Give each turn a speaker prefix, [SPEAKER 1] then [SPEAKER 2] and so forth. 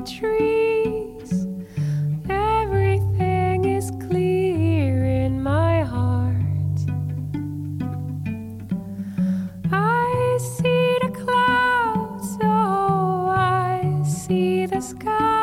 [SPEAKER 1] trees. Everything is clear in my heart. I see the clouds, oh, I see the sky.